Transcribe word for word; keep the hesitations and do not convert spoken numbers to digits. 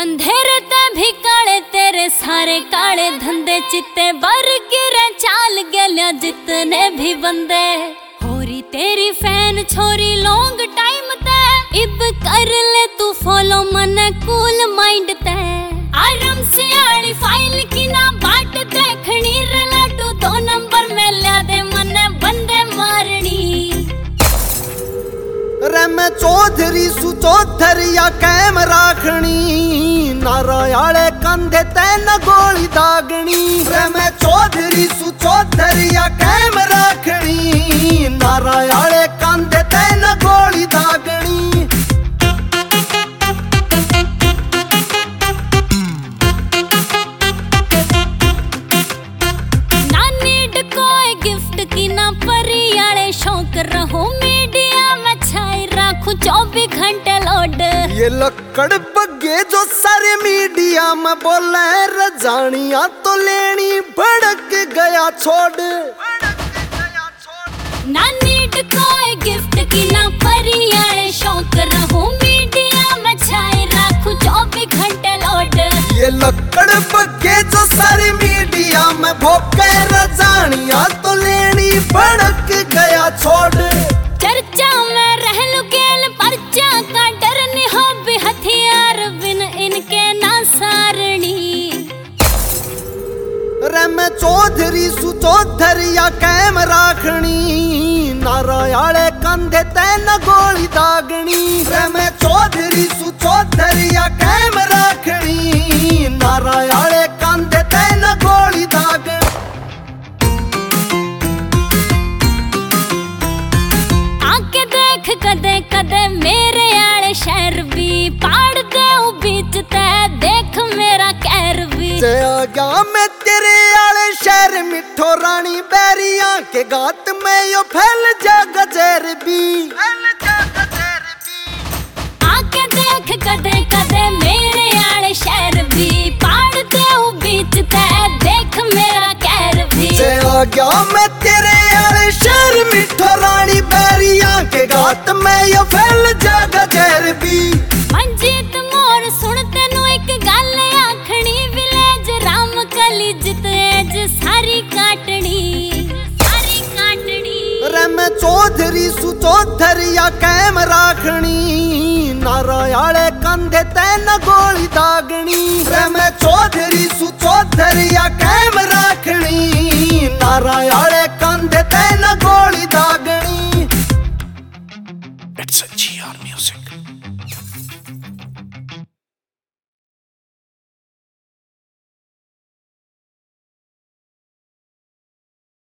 अंधेरे ते भी काले तेरे सारे काले धंधे चित्ते बर गिरे चाल गया जितने भी बंदे होरी तेरी फैन छोरी लॉन्ग टाइम ते इब कर ले तू फॉलो मन कूल माइंड ते आराम से आड़ी फाइल की ना बाट देखनी रलाटू दो नंबर में ल्या दे मन बंदे मारनी रे मैं चौधरी सु चौधरिया कैम राखनी नारायाले कंधे तैन गोली दागनी रे मैं चौधरी सु चौधरिया कैम राखनी नारायाले कंधे तैन गोली दागनी ना नीड कोई गिफ्ट की ना परियाले शौक रहो मीडिया में छाई राखू चौबीस घंटे लोड ये लक्कड़ बग्गे जो सारे मीडिया में बोले रजानिया तो लेनी भड़क गया छोड़ ना नीड कोई गिफ्ट की ना परियाले शौक रहो मीडिया में छाई राखू चौबीस घंटे लोड ये लक्कड़ बग्गे जो सारे मीडिया में भोके रजानिया तो लेनी भड़क गया छोड़ चर्चा में रह लुकेल पर्चा का डर नहीं हो भी हथियार बिन इनके ना सारणी रे मैं चौधरी सु चौधरिया कैम राखनी नारायाले कंधे तैन गोली दागनी रे मैं चौधरी सु चौधरिया कैम राखनी नारायाले कंधे तैन गोली दागनी आके देख कदे कदे मेरे आले शहर भी पाड़ दे बीच ते देख मेरा कहर भी से आ गया मैं तेरे आले शहर मिठो रानी बैरिया के गात में यो फैल जा गजर भी आके देख कदे कदे मेरे आले शहर भी पाड़ दे बीच ते देख मेरा कहर भी से आ गया मैं तेरे आले शहर मिठो रानी बैरिया के गात में यो फैल जा गजर भी मंजीत मोर सुन तेनू एक गल आखनी विलेज राम कली जितेज सारी काटनी सारी काटनी रे मैं चौधरी सु चौधरिया कैम राखनी नारायाले कंधे तैन गोली दागनी रे मैं चौधरी सु चौधरिया कैम राखनी नारायाले कंधे तैन गोली दागनी। It's a G R music.